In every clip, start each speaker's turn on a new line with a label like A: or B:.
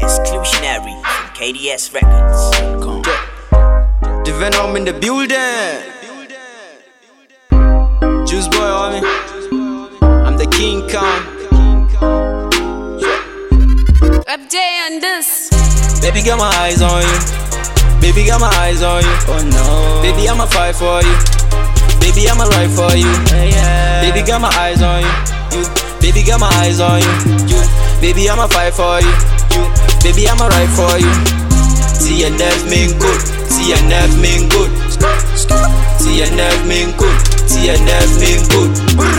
A: Exclusionary from KDS Records.
B: The Venom in the building. Juice boy on me. I'm the King Kong.
C: Update on this.
B: Baby, got my eyes on you. Baby, got my eyes on you. Oh no. Baby, I'ma fight for you. Baby, I'ma ride for you. Baby, got my eyes on you. Baby, got my eyes on you. Baby, I'ma fight for you. Baby, I'ma ride for you. TNF mean good. TNF mean good. TNF mean good. TNF mean good.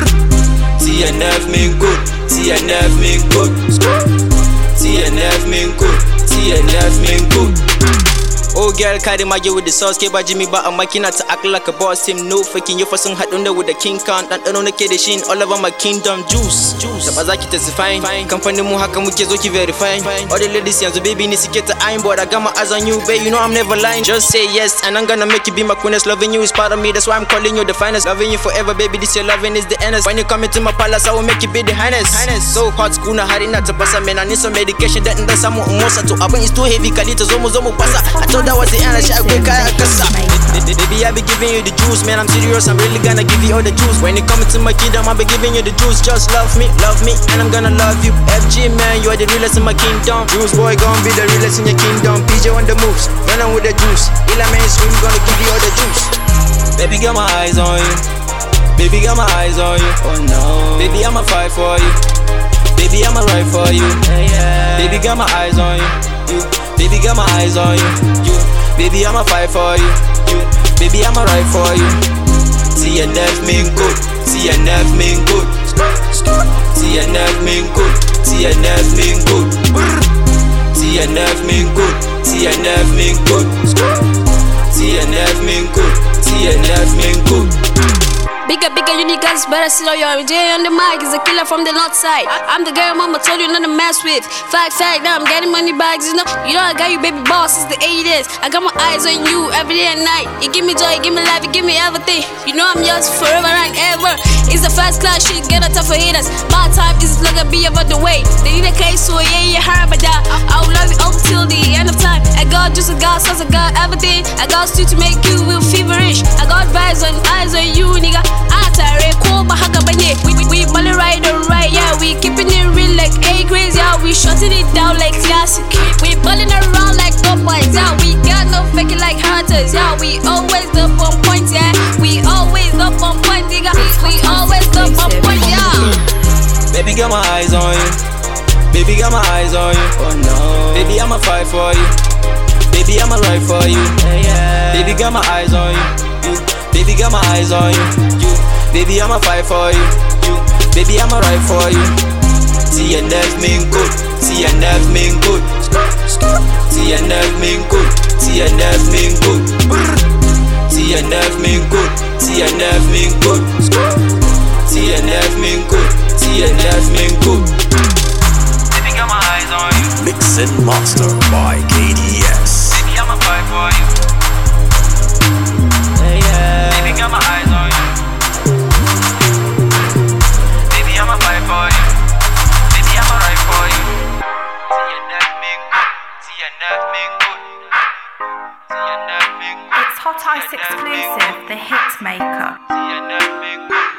B: TNF mean good. TNF mean good. TNF mean good. TNF mean good. Oh girl, carry my with the sauce, keep Jimmy, but I'm making out to act like a boss. Him no faking you for some hot under with the king count. And on the kid shin all over my kingdom. Juice. Tabazaki testifying. Company muhaka mukezoki verifying. All the ladies and the baby nisi get the iron, but I got my eyes on you, babe. You know I'm never lying. Just say yes, and I'm gonna make you be my queeness. Loving you is part of me, that's why I'm calling you the finest. Loving you forever, baby. This your loving is the endless. When you come into my palace, I will make you be the highness. So hot, school na hari na tapasa. Man, I need some medication that and that's some mosa to. When it's too heavy, kalita zomo pasa. I thought that was the end. I shall quick baby, I be giving you the juice, man. I'm serious. I'm really gonna give you all the juice. When you come into my kingdom, I'll be giving you the juice. Just love me, and I'm gonna love you. FG man, you are the realest in my kingdom. Juice boy, gonna be the realest in your kingdom. PJ on the moves, run on with the juice. Ila mainstream, gonna give you all the juice. Baby, got my eyes on you. Baby, got my eyes on you. Oh no. Baby, I'ma fight for you. Baby, I'ma ride for you. Baby, got my eyes on you. Baby, got my eyes on you. Baby, I'ma fight for you. Baby, I'ma ride for you. TNF mean good. TNF mean good. TNF mean good. TNF mean good. TNF mean good. TNF mean good. TNF mean good. TNF mean good.
C: Bigger, you niggas better sit on your J on the mic. Is a killer from the north side. I'm the girl mama told you not to mess with. Fact, now I'm getting money bags, you know I got you baby boss since the 80s. I got my eyes on you every day and night. You give me joy, you give me life, you give me everything. You know I'm yours forever and ever. It's a first class shit, get a tough for haters. My time is like a be about the way. They need a case, so yeah, hard but that. I will love you up till the end of time. I got just a God, sauce, I got everything. I got you to make you real feverish. I got vibes and eyes on you, nigga. We ballin' right, yeah. We keeping it real like A-Crazy, yeah. We shutting it down like classic. We ballin' around like top boys, yeah. We got no faking like hunters, yeah. We always up on point, yeah. We always up on point, nigga. We always up on point, yeah.
B: Baby, got my eyes on you. Baby, got my eyes on you. Oh no. Baby, I'ma fight for you. Baby, I'ma ride for you. Baby, got my eyes on you. Baby, got my eyes on you. Baby, I'ma fight for you. Baby, I'ma ride for you. TNF mean good. TNF mean good. TNF mean good. TNF mean good. TNF mean good. TNF mean good. TNF mean good. TNF mean good. Baby, got my eyes on you.
A: Mix and master by KDS.
B: Baby, I'ma fight for you. Baby, got my eyes on you. Baby, I'ma fight for you. Baby, I'ma ride for you. TNF mean good. TNF mean good. TNF mean good.
D: It's Hot Ice exclusive, the hit maker.
B: TNF mean good.